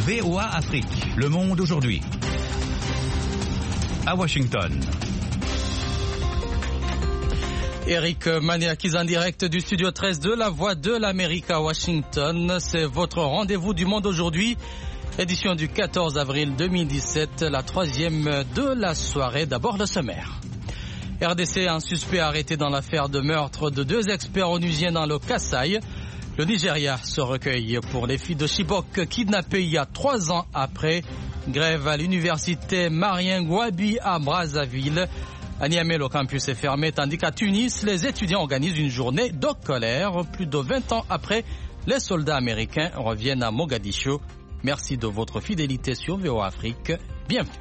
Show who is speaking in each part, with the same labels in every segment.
Speaker 1: VOA Afrique, le monde aujourd'hui. À Washington.
Speaker 2: Eric Maniakis en direct du studio 13 de la Voix de l'Amérique à Washington. C'est votre rendez-vous du monde aujourd'hui. Édition du 14 avril 2017, la troisième de la soirée. D'abord le sommaire. RDC, un suspect arrêté dans l'affaire de meurtre de 2 experts onusiens dans le Kasaï. Le Nigeria se recueille pour les filles de Chibok kidnappées il y a 3 ans après. Grève à l'université Marien Gouabi à Brazzaville. À Niamey, le campus est fermé, tandis qu'à Tunis, les étudiants organisent une journée de colère. Plus de 20 ans après, les soldats américains reviennent à Mogadiscio. Merci de votre fidélité sur VOA Afrique. Bienvenue.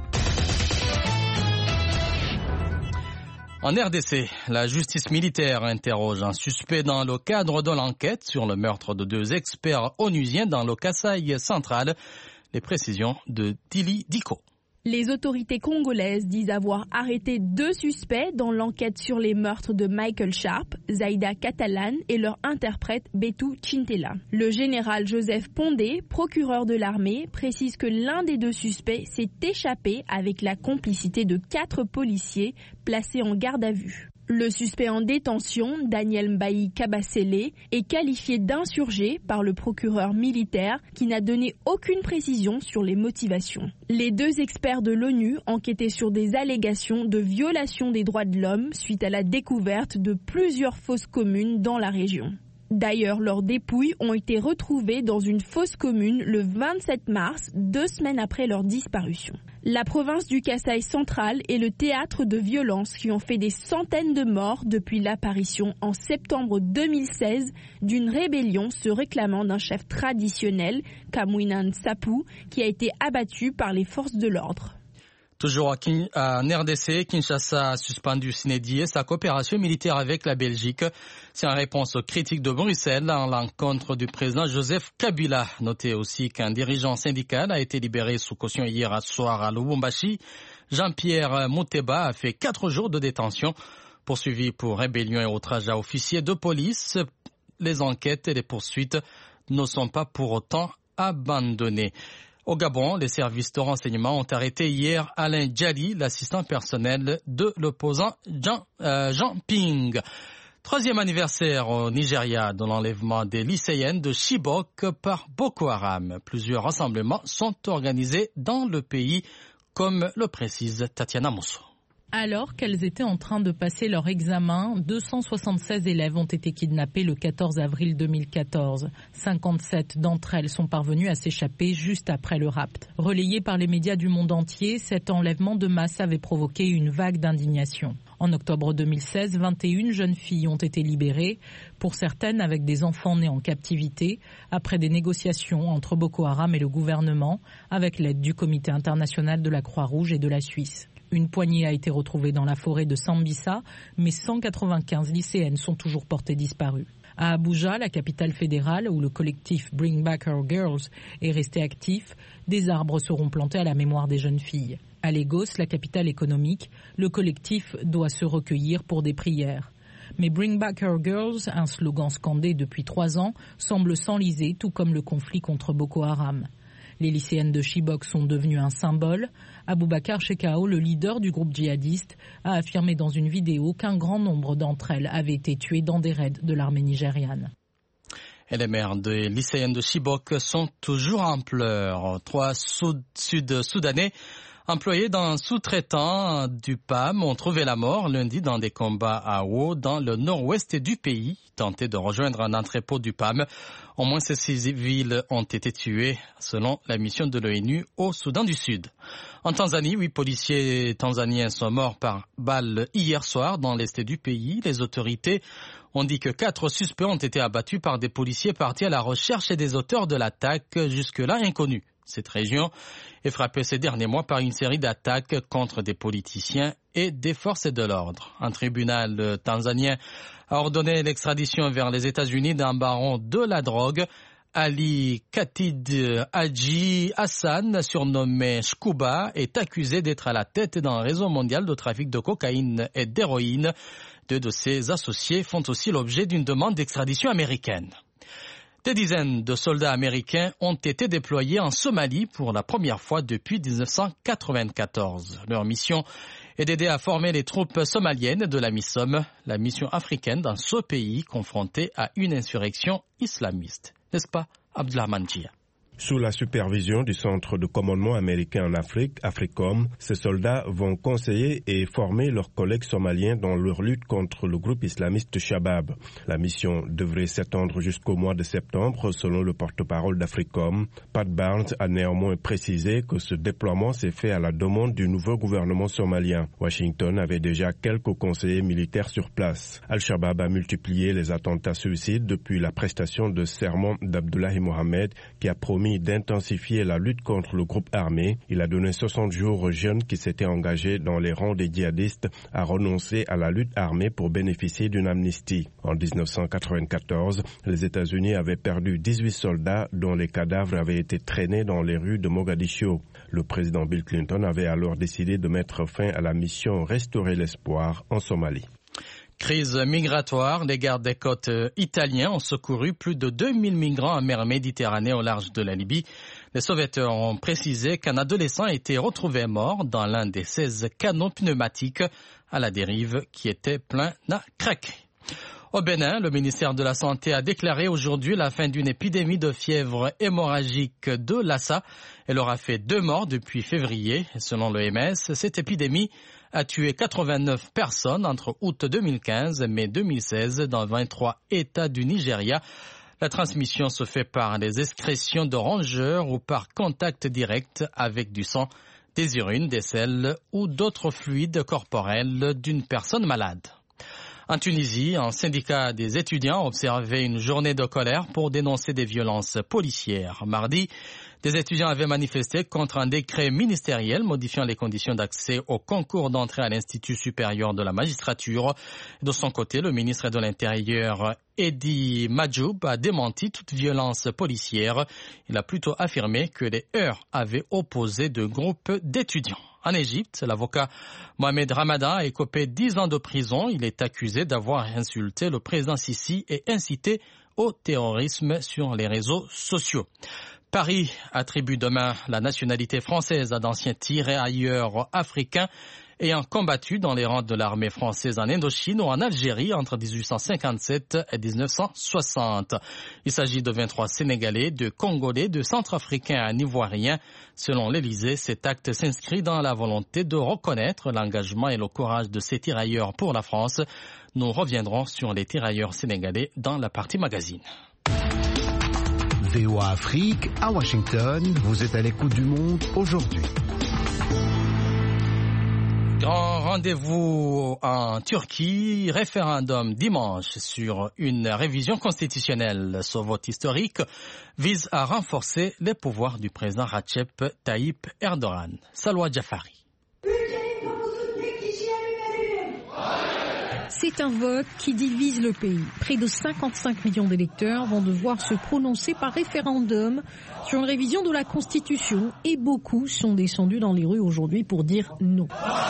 Speaker 2: En RDC, la justice militaire interroge un suspect dans le cadre de l'enquête sur le meurtre de 2 experts onusiens dans le Kasaï central. Les précisions de Tili Diko.
Speaker 3: Les autorités congolaises disent avoir arrêté 2 suspects dans l'enquête sur les meurtres de Michael Sharp, Zaïda Catalan et leur interprète Betou Chintela. Le général Joseph Pondé, procureur de l'armée, précise que l'un des 2 suspects s'est échappé avec la complicité de 4 policiers placés en garde à vue. Le suspect en détention, Daniel Mbaï Kabasele, est qualifié d'insurgé par le procureur militaire qui n'a donné aucune précision sur les motivations. Les 2 experts de l'ONU enquêtaient sur des allégations de violation des droits de l'homme suite à la découverte de plusieurs fosses communes dans la région. D'ailleurs, leurs dépouilles ont été retrouvées dans une fosse commune le 27 mars, 2 semaines après leur disparition. La province du Kasaï central est le théâtre de violences qui ont fait des centaines de morts depuis l'apparition en septembre 2016 d'une rébellion se réclamant d'un chef traditionnel, Kamwinan Sapou, qui a été abattu par les forces de l'ordre.
Speaker 2: Toujours en RDC, Kinshasa a suspendu sine die sa coopération militaire avec la Belgique. C'est en réponse aux critiques de Bruxelles à l'encontre du président Joseph Kabila. Notez aussi qu'un dirigeant syndical a été libéré sous caution hier soir à Lubumbashi. Jean-Pierre Mouteba a fait 4 jours de détention, poursuivi pour rébellion et outrage à officier de police. Les enquêtes et les poursuites ne sont pas pour autant abandonnées. Au Gabon, les services de renseignement ont arrêté hier Alain Djali, l'assistant personnel de l'opposant Jean Ping. 3e anniversaire au Nigeria de l'enlèvement des lycéennes de Chibok par Boko Haram. Plusieurs rassemblements sont organisés dans le pays, comme le précise Tatiana Mousso.
Speaker 4: Alors qu'elles étaient en train de passer leur examen, 276 élèves ont été kidnappés le 14 avril 2014. 57 d'entre elles sont parvenues à s'échapper juste après le rapt. Relayé par les médias du monde entier, cet enlèvement de masse avait provoqué une vague d'indignation. En octobre 2016, 21 jeunes filles ont été libérées, pour certaines avec des enfants nés en captivité, après des négociations entre Boko Haram et le gouvernement, avec l'aide du Comité international de la Croix-Rouge et de la Suisse. Une poignée a été retrouvée dans la forêt de Sambisa, mais 195 lycéennes sont toujours portées disparues. À Abuja, la capitale fédérale, où le collectif Bring Back Our Girls est resté actif, des arbres seront plantés à la mémoire des jeunes filles. À Lagos, la capitale économique, le collectif doit se recueillir pour des prières. Mais Bring Back Our Girls, un slogan scandé depuis 3 ans, semble s'enliser, tout comme le conflit contre Boko Haram. Les lycéennes de Chibok sont devenues un symbole. Aboubakar Shekau, le leader du groupe djihadiste, a affirmé dans une vidéo qu'un grand nombre d'entre elles avaient été tuées dans des raids de l'armée nigériane.
Speaker 2: Et les mères des lycéennes de Chibok sont toujours en pleurs. 3 Sud-Soudanais employés d'un sous-traitant du PAM ont trouvé la mort lundi dans des combats à Wo, dans le nord-ouest du pays. Tentés de rejoindre un entrepôt du PAM, au moins 6 civils ont été tués, selon la mission de l'ONU au Soudan du Sud. En Tanzanie, 8 policiers tanzaniens sont morts par balle hier soir dans l'est du pays. Les autorités ont dit que 4 suspects ont été abattus par des policiers partis à la recherche des auteurs de l'attaque, jusque-là inconnus. Cette région est frappée ces derniers mois par une série d'attaques contre des politiciens et des forces de l'ordre. Un tribunal tanzanien a ordonné l'extradition vers les États-Unis d'un baron de la drogue, Ali Katid Haji Hassan, surnommé Shkuba, est accusé d'être à la tête d'un réseau mondial de trafic de cocaïne et d'héroïne. 2 de ses associés font aussi l'objet d'une demande d'extradition américaine. Des dizaines de soldats américains ont été déployés en Somalie pour la première fois depuis 1994. Leur mission est d'aider à former les troupes somaliennes de la MISOM, la mission africaine dans ce pays confronté à une insurrection islamiste. N'est-ce pas, Abdulrahman Jia?
Speaker 5: Sous la supervision du Centre de commandement américain en Afrique, AFRICOM, ces soldats vont conseiller et former leurs collègues somaliens dans leur lutte contre le groupe islamiste Shabab. La mission devrait s'étendre jusqu'au mois de septembre, selon le porte-parole d'AFRICOM. Pat Barnes a néanmoins précisé que ce déploiement s'est fait à la demande du nouveau gouvernement somalien. Washington avait déjà quelques conseillers militaires sur place. Al-Shabaab a multiplié les attentats suicides depuis la prestation de serment d'Abdullahi Mohamed, qui a promis d'intensifier la lutte contre le groupe armé. Il a donné 60 jours aux jeunes qui s'étaient engagés dans les rangs des djihadistes à renoncer à la lutte armée pour bénéficier d'une amnistie. En 1994, les États-Unis avaient perdu 18 soldats dont les cadavres avaient été traînés dans les rues de Mogadiscio. Le président Bill Clinton avait alors décidé de mettre fin à la mission Restaurer l'espoir en Somalie.
Speaker 2: Crise migratoire, les gardes des côtes italiens ont secouru plus de 2000 migrants en mer Méditerranée au large de la Libye. Les sauveteurs ont précisé qu'un adolescent a été retrouvé mort dans l'un des 16 canaux pneumatiques à la dérive qui était plein à craquer. Au Bénin, le ministère de la Santé a déclaré aujourd'hui la fin d'une épidémie de fièvre hémorragique de Lassa. Elle aura fait 2 morts depuis février. Selon l'OMS, cette épidémie a tué 89 personnes entre août 2015 et mai 2016 dans 23 États du Nigeria. La transmission se fait par les excrétions de rongeurs ou par contact direct avec du sang, des urines, des selles ou d'autres fluides corporels d'une personne malade. En Tunisie, un syndicat des étudiants a observé une journée de colère pour dénoncer des violences policières. Mardi, des étudiants avaient manifesté contre un décret ministériel modifiant les conditions d'accès au concours d'entrée à l'Institut supérieur de la magistrature. De son côté, le ministre de l'Intérieur, Edi Majoub, a démenti toute violence policière. Il a plutôt affirmé que les heurts avaient opposé de groupes d'étudiants. En Égypte, l'avocat Mohamed Ramadan a écopé 10 ans de prison. Il est accusé d'avoir insulté le président Sisi et incité au terrorisme sur les réseaux sociaux. Paris attribue demain la nationalité française à d'anciens tirailleurs africains ayant combattu dans les rangs de l'armée française en Indochine ou en Algérie entre 1857 et 1960. Il s'agit de 23 Sénégalais, de Congolais, de Centrafricains et Ivoiriens. Selon l'Élysée, cet acte s'inscrit dans la volonté de reconnaître l'engagement et le courage de ces tirailleurs pour la France. Nous reviendrons sur les tirailleurs sénégalais dans la partie magazine.
Speaker 6: VOA Afrique, à Washington, vous êtes à l'écoute du monde aujourd'hui.
Speaker 2: Grand rendez-vous en Turquie, référendum dimanche sur une révision constitutionnelle. Ce vote historique vise à renforcer les pouvoirs du président Recep Tayyip Erdogan. Salwa Jafari.
Speaker 7: C'est un vote qui divise le pays. Près de 55 millions d'électeurs vont devoir se prononcer par référendum sur une révision de la Constitution et beaucoup sont descendus dans les rues aujourd'hui pour dire non.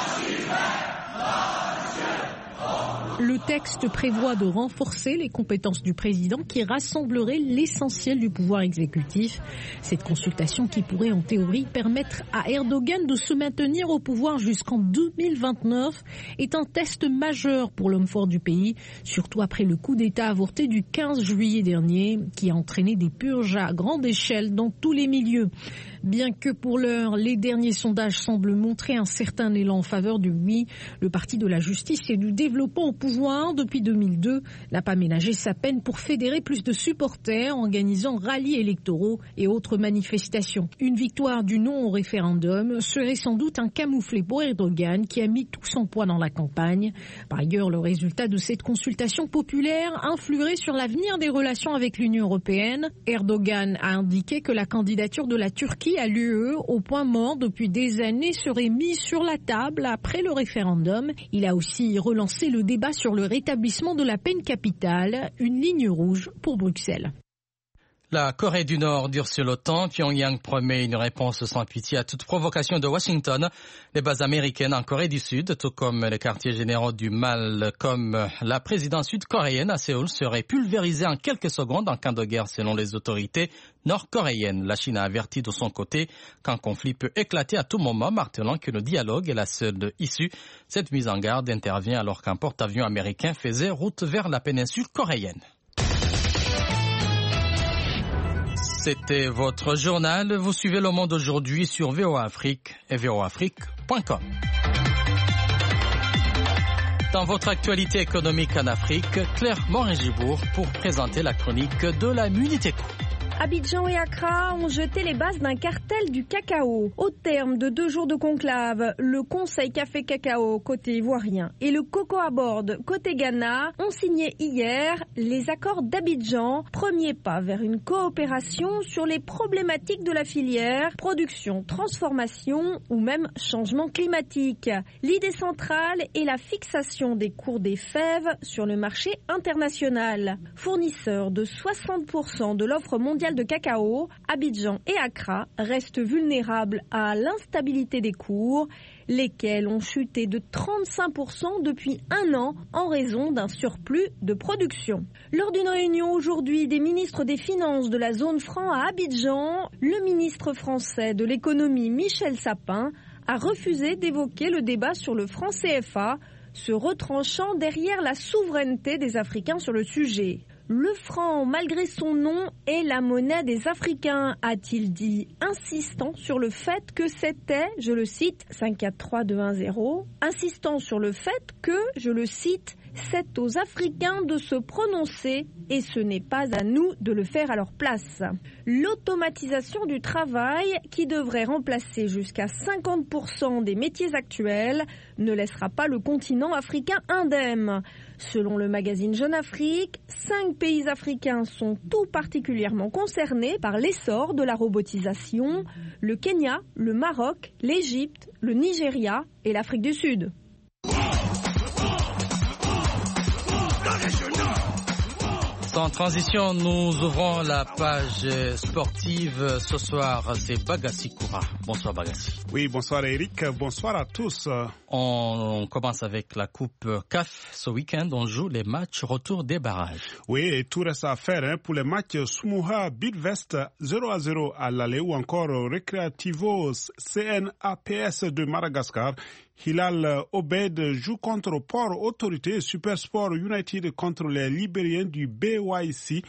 Speaker 7: Le texte prévoit de renforcer les compétences du président qui rassemblerait l'essentiel du pouvoir exécutif. Cette consultation qui pourrait en théorie permettre à Erdogan de se maintenir au pouvoir jusqu'en 2029 est un test majeur pour l'homme fort du pays, surtout après le coup d'État avorté du 15 juillet dernier qui a entraîné des purges à grande échelle dans tous les milieux. Bien que pour l'heure, les derniers sondages semblent montrer un certain élan en faveur du oui, le parti de la justice et du développement au pouvoir depuis 2002 n'a pas ménagé sa peine pour fédérer plus de supporters en organisant rallyes électoraux et autres manifestations. Une victoire du non au référendum serait sans doute un camouflet pour Erdogan qui a mis tout son poids dans la campagne. Par ailleurs, le résultat de cette consultation populaire influerait sur l'avenir des relations avec l'Union européenne. Erdogan a indiqué que la candidature de la Turquie à l'UE au point mort depuis des années serait mise sur la table après le référendum. Il a aussi relancé le débat sur le rétablissement de la peine capitale, une ligne rouge pour Bruxelles.
Speaker 2: La Corée du Nord dure sur l'OTAN. Pyongyang promet une réponse sans pitié à toute provocation de Washington. Les bases américaines en Corée du Sud, tout comme les quartiers généraux du mal, comme la présidence sud-coréenne à Séoul, seraient pulvérisés en quelques secondes en cas de guerre selon les autorités nord-coréennes. La Chine a averti de son côté qu'un conflit peut éclater à tout moment, martelant que le dialogue est la seule issue. Cette mise en garde intervient alors qu'un porte-avions américain faisait route vers la péninsule coréenne. C'était votre journal. Vous suivez Le Monde aujourd'hui sur VOA Afrique et voaafrique.com. Dans votre actualité économique en Afrique, Claire Morin-Gibourg pour présenter la chronique de la Muniteco.
Speaker 3: Abidjan et Accra ont jeté les bases d'un cartel du cacao. Au terme de 2 jours de conclave, le Conseil Café Cacao côté ivoirien et le Cocoa Board côté Ghana ont signé hier les accords d'Abidjan, premier pas vers une coopération sur les problématiques de la filière, production, transformation ou même changement climatique. L'idée centrale est la fixation des cours des fèves sur le marché international. Fournisseur de 60% de l'offre mondiale de cacao, Abidjan et Accra restent vulnérables à l'instabilité des cours, lesquels ont chuté de 35% depuis 1 an en raison d'un surplus de production. Lors d'une réunion aujourd'hui des ministres des Finances de la zone franc à Abidjan, le ministre français de l'économie Michel Sapin a refusé d'évoquer le débat sur le franc CFA, se retranchant derrière la souveraineté des Africains sur le sujet. Le franc, malgré son nom, est la monnaie des Africains, a-t-il dit, insistant sur le fait que c'était, je le cite, 5-4-3-2-1-0, insistant sur le fait que, je le cite, c'est aux Africains de se prononcer et ce n'est pas à nous de le faire à leur place. L'automatisation du travail, qui devrait remplacer jusqu'à 50% des métiers actuels, ne laissera pas le continent africain indemne. Selon le magazine Jeune Afrique, 5 pays africains sont tout particulièrement concernés par l'essor de la robotisation, le Kenya, le Maroc, l'Égypte, le Nigeria et l'Afrique du Sud.
Speaker 2: Sans transition, nous ouvrons la page sportive. Ce soir, c'est Bagassi Koura. Bonsoir Bagassi.
Speaker 8: Oui, bonsoir Eric. Bonsoir à tous.
Speaker 2: On commence avec la Coupe CAF. Ce week-end, on joue les matchs retour des barrages.
Speaker 8: Oui, et tout reste à faire pour les matchs Sumuha Bidvest 0-0 à l'aller ou encore Recreativo CNAPS de Madagascar. Hilal Obed joue contre Port Autorité et Supersport United contre les Libériens du BYC.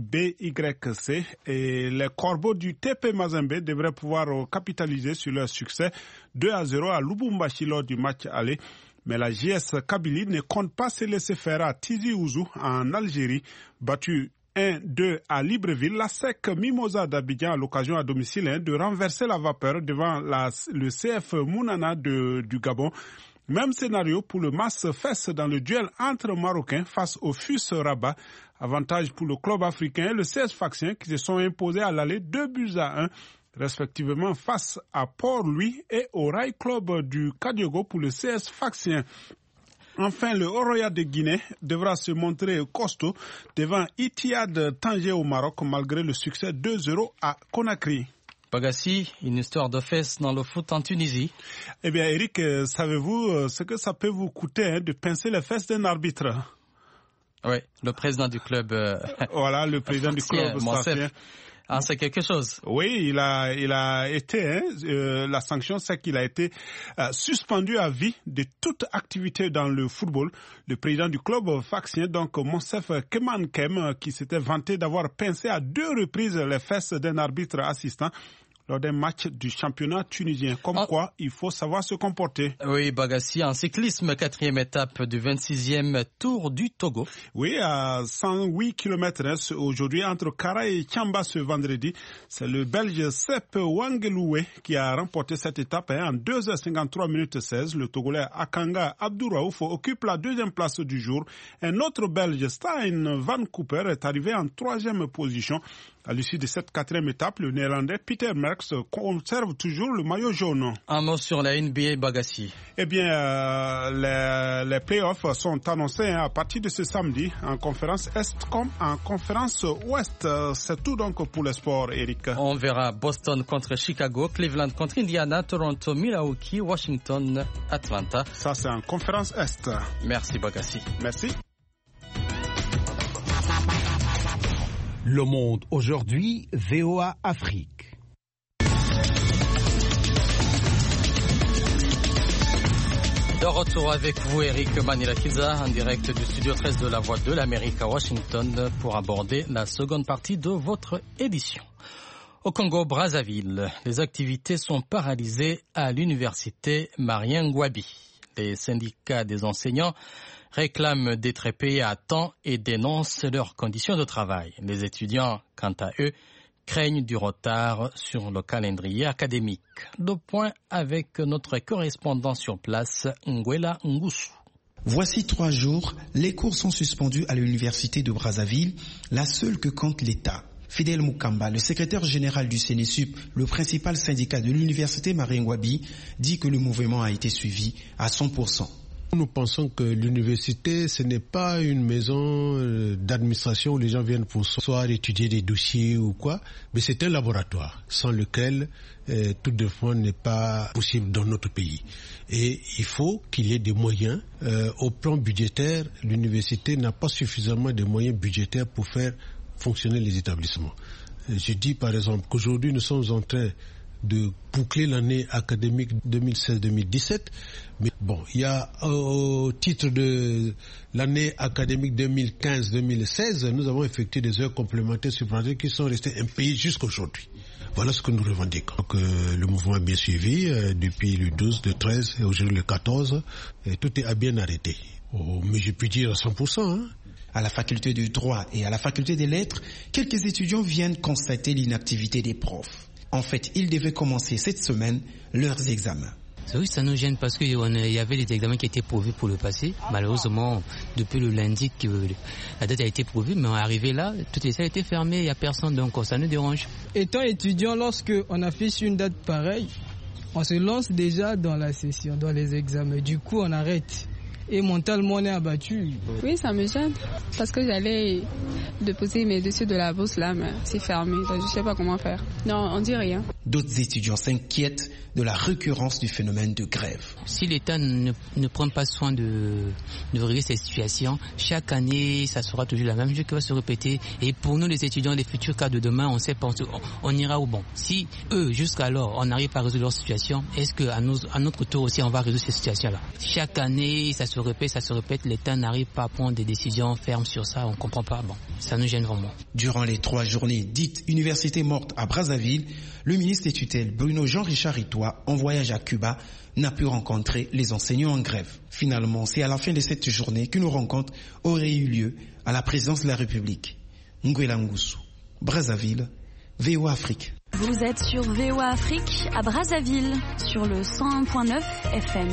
Speaker 8: BYC et les Corbeaux du TP Mazembe devraient pouvoir capitaliser sur leur succès 2-0 à Lubumbashi lors du match aller. Mais la JS Kabylie ne compte pas se laisser faire à Tizi Ouzou en Algérie, battu 1-2 à Libreville. La SEC Mimosa d'Abidjan à l'occasion à domicile de renverser la vapeur devant le CF Mounana du Gabon. Même scénario pour le Mas Fès dans le duel entre Marocains face au FUS Rabat. Avantage pour le club africain et le CS Sfaxien qui se sont imposés à l'aller 2-1, respectivement face à Port-Louis et au Rail Club du Kadiogo pour le CS Sfaxien. Enfin, le Oroya de Guinée devra se montrer costaud devant Etihad Tanger au Maroc malgré le succès 2-0 à Conakry.
Speaker 2: Bagassi, une histoire de fesses dans le foot en Tunisie.
Speaker 8: Eh bien, Eric, savez-vous ce que ça peut vous coûter de pincer les fesses d'un arbitre?
Speaker 2: Oui, le président du club.
Speaker 8: Voilà, le président du club safien.
Speaker 2: Ah, c'est quelque chose.
Speaker 8: Oui, il a été, la sanction, c'est qu'il a été suspendu à vie de toute activité dans le football. Le président du club sfaxien, donc Monsef Kemankem, qui s'était vanté d'avoir pincé à 2 reprises les fesses d'un arbitre assistant lors d'un match du championnat tunisien. Comme quoi, il faut savoir se comporter.
Speaker 2: Oui, Bagassi, en cyclisme, 4e étape du 26e Tour du Togo.
Speaker 8: Oui, à 108 km aujourd'hui entre Kara et Tchamba ce vendredi. C'est le Belge Sepp Wangeloué qui a remporté cette étape en 2h53 minutes 16. Le Togolais Akanga Abdouraouf occupe la 2e place du jour. Un autre Belge, Stein Van Cooper, est arrivé en 3e position. À l'issue de cette 4e étape, le Néerlandais Peter Merckx conserve toujours le maillot jaune.
Speaker 2: Un mot sur la NBA Bagassi.
Speaker 8: Eh bien, les playoffs sont annoncés à partir de ce samedi en conférence Est comme en conférence Ouest. C'est tout donc pour le sport, Eric.
Speaker 2: On verra Boston contre Chicago, Cleveland contre Indiana, Toronto, Milwaukee, Washington, Atlanta.
Speaker 8: Ça, c'est en conférence Est.
Speaker 2: Merci Bagassi.
Speaker 8: Merci.
Speaker 6: Le Monde aujourd'hui, VOA Afrique.
Speaker 2: De retour avec vous, Eric Manila-Kiza, en direct du studio 13 de la Voix de l'Amérique à Washington, pour aborder la seconde partie de votre édition. Au Congo-Brazzaville, les activités sont paralysées à l'université Marien Ngouabi. Les syndicats des enseignants réclament d'être payés à temps et dénoncent leurs conditions de travail. Les étudiants, quant à eux, craignent du retard sur le calendrier académique. 2 points avec notre correspondant sur place, Nguela Ngusu.
Speaker 9: Voici 3 jours, les cours sont suspendus à l'université de Brazzaville, la seule que compte l'État. Fidel Mukamba, le secrétaire général du CNESUP, le principal syndicat de l'université Marien Ngouabi, dit que le mouvement a été suivi à 100%.
Speaker 10: Nous pensons que l'université, ce n'est pas une maison d'administration où les gens viennent pour soit étudier des dossiers ou quoi, mais c'est un laboratoire sans lequel tout développement n'est pas possible dans notre pays. Et il faut qu'il y ait des moyens. Au plan budgétaire, l'université n'a pas suffisamment de moyens budgétaires pour faire fonctionner les établissements. Je dis par exemple qu'aujourd'hui nous sommes en train de boucler l'année académique 2016-2017, mais bon, il y a au titre de l'année académique 2015-2016, nous avons effectué des heures complémentaires supplémentaires qui sont restées impayées jusqu'aujourd'hui. Voilà ce que nous revendiquons. Donc, le mouvement est bien suivi depuis le 12, le 13 et aujourd'hui le 14, et tout est bien arrêté. Oh, mais je puis dire à 100%. Hein.
Speaker 9: À la faculté de droit et à la faculté des lettres, quelques étudiants viennent constater l'inactivité des profs. En fait, ils devaient commencer cette semaine leurs examens.
Speaker 11: Oui, ça nous gêne parce qu'il y avait des examens qui étaient prévus pour le passé. Malheureusement, depuis le lundi, la date a été prévue, mais arrivé là, toutes les salles étaient fermées, il n'y a personne, donc ça nous dérange.
Speaker 12: Étant étudiant, lorsqu'on affiche une date pareille, on se lance déjà dans la session, dans les examens. Du coup, on arrête. Et mentalement, on est abattu.
Speaker 13: Oui, ça me gêne. Parce que j'allais déposer mes dossiers de la bourse là, mais c'est fermé. Donc je ne sais pas comment faire. Non, on dit rien.
Speaker 9: D'autres étudiants s'inquiètent de la récurrence du phénomène de grève.
Speaker 11: Si l'État ne prend pas soin de régler cette situation, chaque année, ça sera toujours la même chose qui va se répéter. Et pour nous, les étudiants, les futurs cas de demain, on sait pas, on ira au bon. Si eux, jusqu'alors, on n'arrive pas à résoudre leur situation, est-ce qu'à notre tour aussi, on va résoudre cette situation-là? Chaque année, ça se répète, l'État n'arrive pas à prendre des décisions fermes sur ça, on ne comprend pas. Bon, ça nous gêne vraiment.
Speaker 9: Durant les 3 journées dites université morte à Brazzaville, le ministre des tutelles Bruno Jean-Richard Itoa, en voyage à Cuba, n'a pu rencontrer les enseignants en grève. Finalement, c'est à la fin de cette journée qu'une rencontre aurait eu lieu à la présidence de la République. Nguela Ngusu, Brazzaville, VOA Afrique.
Speaker 14: Vous êtes sur VOA Afrique à Brazzaville, sur le 101.9 FM.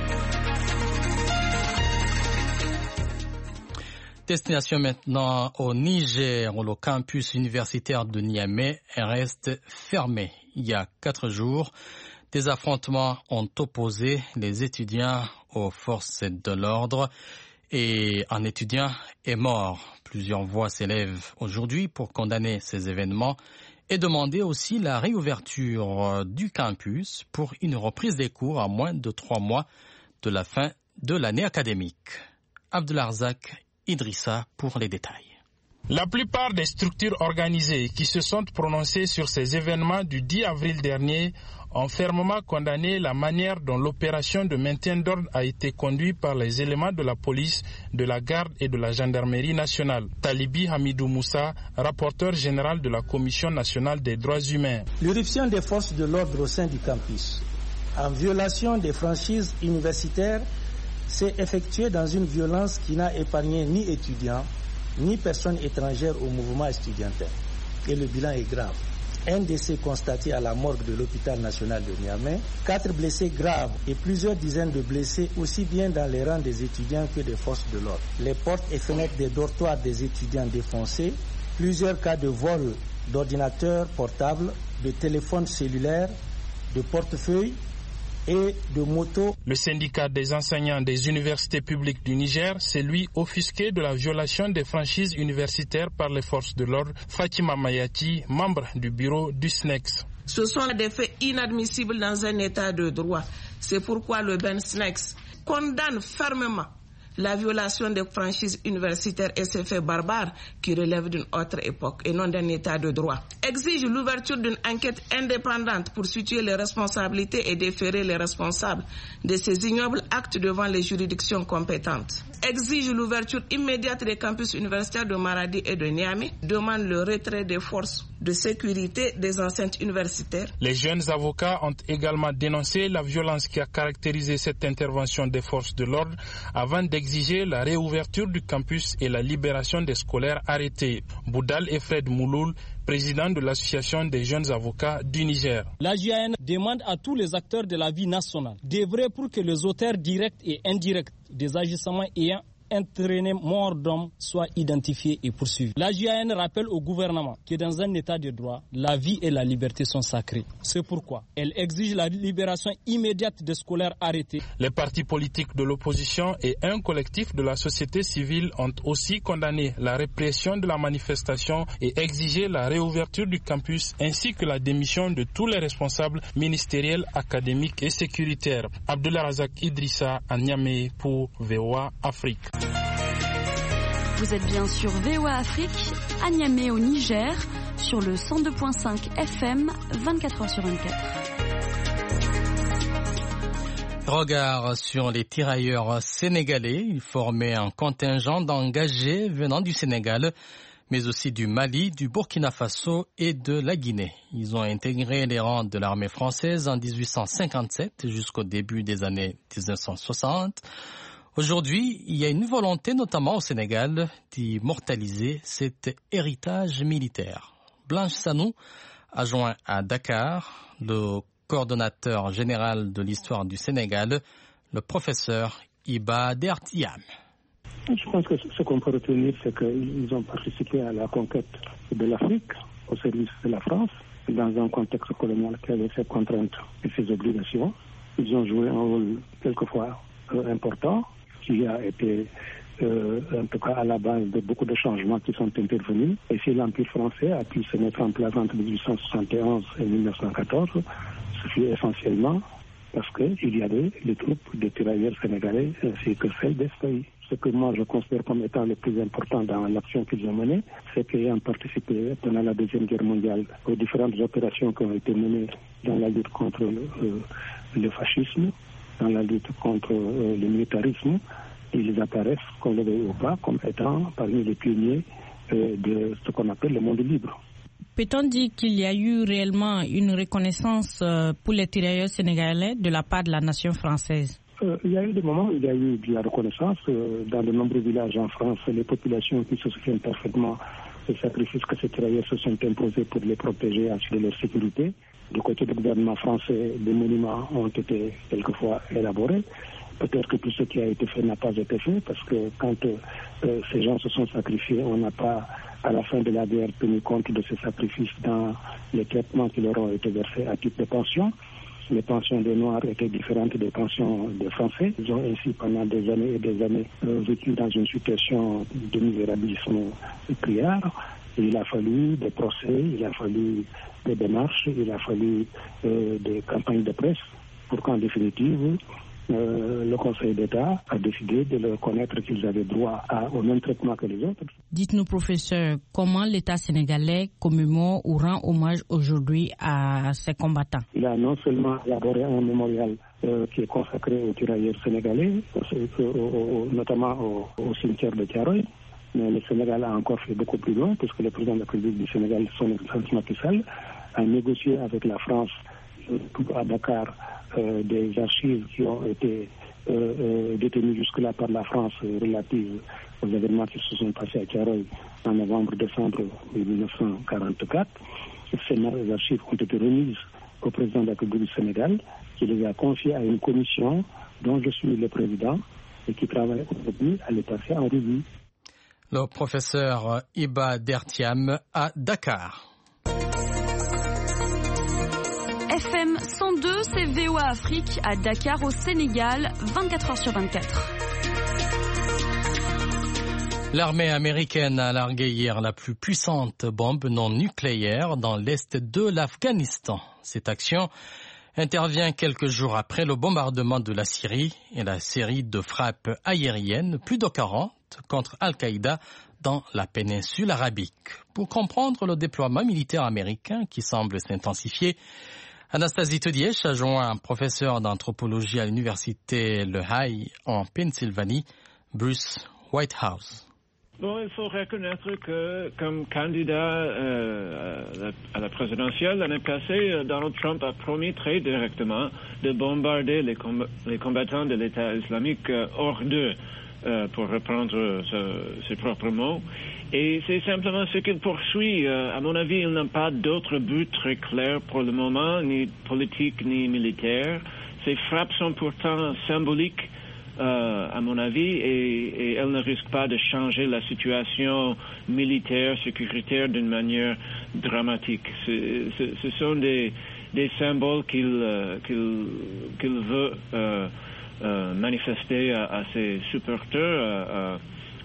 Speaker 2: Destination maintenant au Niger, où le campus universitaire de Niamey reste fermé. Il y a 4 jours, des affrontements ont opposé les étudiants aux forces de l'ordre et un étudiant est mort. Plusieurs voix s'élèvent aujourd'hui pour condamner ces événements et demander aussi la réouverture du campus pour une reprise des cours à moins de 3 mois de la fin de l'année académique. Abdelarzak Idrissa pour les détails.
Speaker 15: La plupart des structures organisées qui se sont prononcées sur ces événements du 10 avril dernier ont fermement condamné la manière dont l'opération de maintien d'ordre a été conduite par les éléments de la police, de la garde et de la gendarmerie nationale. Talibi Hamidou Moussa, rapporteur général de la Commission nationale des droits humains.
Speaker 16: L'irruption des forces de l'ordre au sein du campus, en violation des franchises universitaires, s'est effectuée dans une violence qui n'a épargné ni étudiants, ni personnes étrangères au mouvement estudiantin. Et le bilan est grave. Un décès constaté à la morgue de l'hôpital national de Niamey, 4 blessés graves et plusieurs dizaines de blessés aussi bien dans les rangs des étudiants que des forces de l'ordre. Les portes et fenêtres des dortoirs des étudiants défoncées, plusieurs cas de vol d'ordinateurs portables, de téléphones cellulaires, de portefeuilles et de motos.
Speaker 15: Le syndicat des enseignants des universités publiques du Niger s'est lui offusqué de la violation des franchises universitaires par les forces de l'ordre. Fatima Mayati, membre du bureau du SNEX.
Speaker 17: Ce sont des faits inadmissibles dans un état de droit. C'est pourquoi le BEN SNEX condamne fermement la violation des franchises universitaires et ces faits barbares qui relèvent d'une autre époque et non d'un état de droit. Exige l'ouverture d'une enquête indépendante pour situer les responsabilités et déférer les responsables de ces ignobles actes devant les juridictions compétentes. Exige l'ouverture immédiate des campus universitaires de Maradi et de Niamey. Demande le retrait des forces de sécurité des enceintes universitaires.
Speaker 15: Les jeunes avocats ont également dénoncé la violence qui a caractérisé cette intervention des forces de l'ordre avant d'exiger la réouverture du campus et la libération des scolaires arrêtés. Boudal et Fred Mouloul, président de l'Association des jeunes avocats du Niger.
Speaker 18: La JAN demande à tous les acteurs de la vie nationale d'œuvrer pour que les auteurs directs et indirects des agissements ayant entraîné mort d'hommes soient identifiés et poursuivis. La JAN rappelle au gouvernement que dans un état de droit, la vie et la liberté sont sacrées. C'est pourquoi elle exige la libération immédiate des scolaires arrêtés.
Speaker 15: Les partis politiques de l'opposition et un collectif de la société civile ont aussi condamné la répression de la manifestation et exigé la réouverture du campus ainsi que la démission de tous les responsables ministériels, académiques et sécuritaires. Abdullah Razak Idrissa à Niamey pour VOA Afrique.
Speaker 14: Vous êtes bien sur VOA Afrique, à Niamey au Niger, sur le 102.5 FM, 24h sur 24.
Speaker 2: Regard sur les tirailleurs sénégalais. Ils formaient un contingent d'engagés venant du Sénégal, mais aussi du Mali, du Burkina Faso et de la Guinée. Ils ont intégré les rangs de l'armée française en 1857 jusqu'au début des années 1960. Aujourd'hui, il y a une volonté, notamment au Sénégal, d'immortaliser cet héritage militaire. Blanche Sanou a joint à Dakar le coordonnateur général de l'histoire du Sénégal, le professeur Iba Der Thiam.
Speaker 19: Je pense que ce qu'on peut retenir, c'est qu'ils ont participé à la conquête de l'Afrique au service de la France, dans un contexte colonial qui avait ses contraintes et ses obligations. Ils ont joué un rôle quelquefois important, qui a été en tout cas à la base de beaucoup de changements qui sont intervenus. Et si l'Empire français a pu se mettre en place entre 1871 et 1914, ce fut essentiellement parce qu'il y avait les troupes de tirailleurs sénégalais ainsi que celles des pays. Ce que moi je considère comme étant le plus important dans l'action qu'ils ont menée, c'est qu'ayant participé pendant la Deuxième Guerre mondiale aux différentes opérations qui ont été menées dans la lutte contre le fascisme, dans la lutte contre le militarisme, ils apparaissent, qu'on le veuille ou pas, comme étant parmi les pionniers de ce qu'on appelle le monde libre.
Speaker 20: Peut-on dire qu'il y a eu réellement une reconnaissance pour les tirailleurs sénégalais de la part de la nation française?
Speaker 19: Il y a eu des moments où il y a eu de la reconnaissance. Dans de nombreux villages en France, les populations qui se souviennent parfaitement des sacrifices que ces tirailleurs se sont imposés pour les protéger et assurer leur sécurité. Du côté du gouvernement français, des monuments ont été quelquefois élaborés. Peut-être que tout ce qui a été fait n'a pas été fait, parce que quand ces gens se sont sacrifiés, on n'a pas, à la fin de la guerre, tenu compte de ces sacrifices dans les traitements qui leur ont été versés à titre de pension. Les pensions des Noirs étaient différentes des pensions des Français. Ils ont ainsi, pendant des années et des années, vécu dans une situation de misérabilisme criard. Il a fallu des procès, il a fallu des démarches, il a fallu des campagnes de presse pour qu'en définitive, le Conseil d'État a décidé de leur reconnaître qu'ils avaient droit au même traitement que les autres.
Speaker 20: Dites-nous, professeur, comment l'État sénégalais commémore ou rend hommage aujourd'hui à ces combattants?
Speaker 19: Il a non seulement élaboré un mémorial qui est consacré aux tirailleurs sénégalais, notamment au cimetière de Thiaroye, mais le Sénégal a encore fait beaucoup plus loin, puisque le président de la République du Sénégal, son Excellence Macky Sall, a négocié avec la France à Dakar des archives qui ont été détenues jusque-là par la France relatives aux événements qui se sont passés à Thiaroye en novembre-décembre 1944. Ces archives ont été remises au président de la République du Sénégal, qui les a confiées à une commission dont je suis le président et qui travaille aujourd'hui à les passer en revue.
Speaker 2: Le professeur Iba Der Thiam à Dakar.
Speaker 14: FM 102, c'est VOA Afrique à Dakar au Sénégal, 24h sur 24.
Speaker 2: L'armée américaine a largué hier la plus puissante bombe non nucléaire dans l'est de l'Afghanistan. Cette action intervient quelques jours après le bombardement de la Syrie et la série de frappes aériennes, plus de 40, contre Al-Qaïda dans la péninsule arabique. Pour comprendre le déploiement militaire américain qui semble s'intensifier, Anastasie Todièche a joint un professeur d'anthropologie à l'université Lehigh en Pennsylvanie, Bruce Whitehouse.
Speaker 21: Bon, il faut reconnaître que, comme candidat à la présidentielle l'année passée, Donald Trump a promis très directement de bombarder les combattants de l'État islamique hors d'eux, pour reprendre ses propres mots. Et c'est simplement ce qu'il poursuit. À mon avis, il n'a pas d'autre but très clair pour le moment, ni politique ni militaire. Ces frappes sont pourtant symboliques, à mon avis, et elles ne risquent pas de changer la situation militaire, sécuritaire d'une manière dramatique. Ce sont des symboles qu'il veut manifester à ses supporters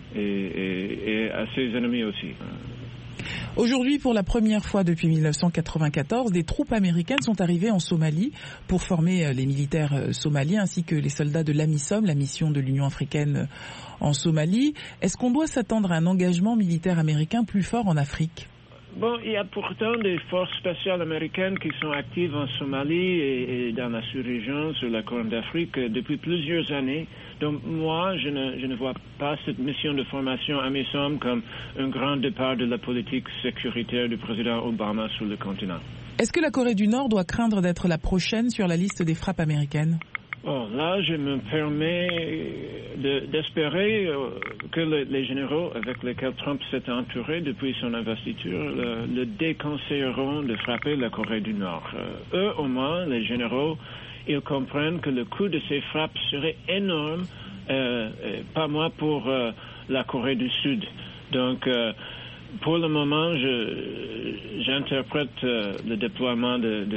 Speaker 21: et à ses ennemis aussi.
Speaker 22: Aujourd'hui, pour la première fois depuis 1994, des troupes américaines sont arrivées en Somalie pour former les militaires somaliens ainsi que les soldats de l'AMISOM, la mission de l'Union africaine en Somalie. Est-ce qu'on doit s'attendre à un engagement militaire américain plus fort en Afrique ?
Speaker 21: Bon, il y a pourtant des forces spéciales américaines qui sont actives en Somalie et dans la sous-région sur la Corne d'Afrique depuis plusieurs années. Donc moi, je ne vois pas cette mission de formation AMISOM comme un grand départ de la politique sécuritaire du président Obama sur le continent.
Speaker 22: Est-ce que la Corée du Nord doit craindre d'être la prochaine sur la liste des frappes américaines ?
Speaker 21: Bon, là, je me permets d'espérer que les généraux avec lesquels Trump s'est entouré depuis son investiture le déconseilleront de frapper la Corée du Nord. Eux, au moins, les généraux, ils comprennent que le coût de ces frappes serait énorme, pas moins pour la Corée du Sud. Donc, pour le moment, j'interprète le déploiement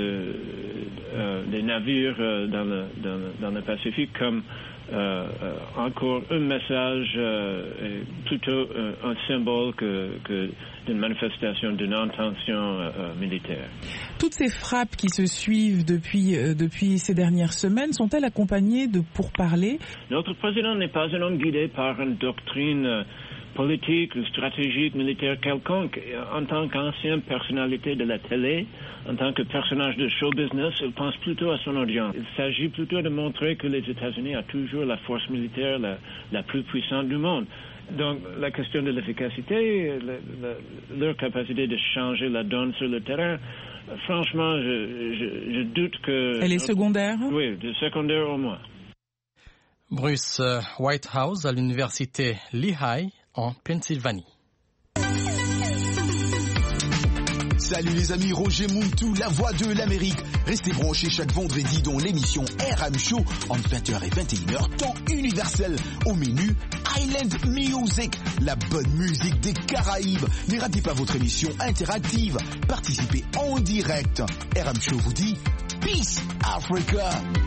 Speaker 21: des navires dans le Pacifique comme encore un message, plutôt un symbole que d'une manifestation d'une intention militaire.
Speaker 22: Toutes ces frappes qui se suivent depuis ces dernières semaines sont-elles accompagnées de pourparlers ?
Speaker 21: Notre président n'est pas un homme guidé par une doctrine politique ou stratégique militaire quelconque. En tant qu'ancienne personnalité de la télé, en tant que personnage de show business, il pense plutôt à son audience. Il s'agit plutôt de montrer que les États-Unis ont toujours la force militaire la plus puissante du monde. Donc la question de l'efficacité, leur capacité de changer la donne sur le terrain, franchement, je doute que...
Speaker 22: Elle est secondaire ?
Speaker 21: Oui, de secondaire au moins.
Speaker 2: Bruce Whitehouse à l'université Lehigh en Pennsylvanie.
Speaker 23: Salut les amis, Roger Muntu, la voix de l'Amérique. Restez branchés chaque vendredi dans l'émission RM Show entre 20h et 21h, temps universel. Au menu, Island Music, la bonne musique des Caraïbes. Ne ratez pas votre émission interactive. Participez en direct. RM Show vous dit Peace Africa.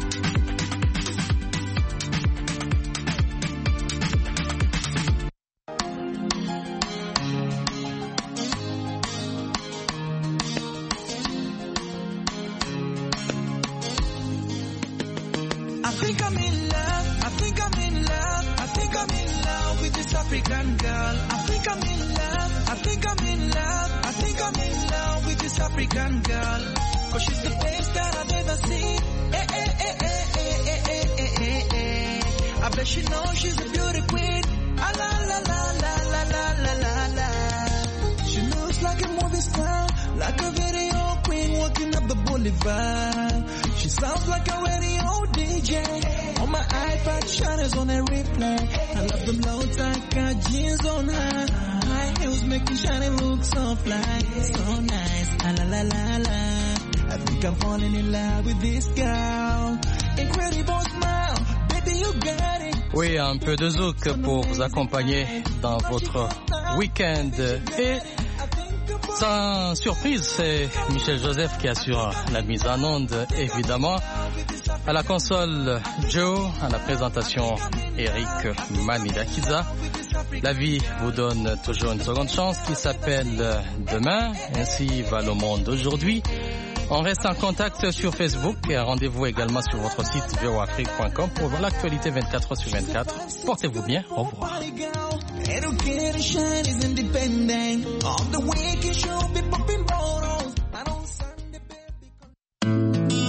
Speaker 24: African girl, I think I'm in love, I think I'm in love, I think I'm in love with this African girl, cause she's the best that I've ever seen, eh, eh, eh, eh, eh, eh, eh, eh, eh, eh. I bet she knows she's a beauty queen, ah la la la la la la la la la. She looks like a movie star, like a video queen walking up the boulevard. She sounds like a radio DJ. On my iPad, channels on a replay. I love them low tight jeans on her. High heels making shiny look so fly. So nice, la la la la. I think I'm falling in love with this girl. Incredible smile, baby you got it.
Speaker 2: Oui, un peu de zouk pour vous accompagner dans votre week-end. Et Sans surprise, c'est Michel Joseph qui assure la mise en onde, évidemment. À la console, Joe, à la présentation, Eric Manidakiza. La vie vous donne toujours une seconde chance qui s'appelle Demain. Ainsi va le monde aujourd'hui. On reste en contact sur Facebook et rendez-vous également sur votre site voafrique.com pour voir l'actualité 24h/24. Portez-vous bien. Au revoir. Education is independent. On the way, show people been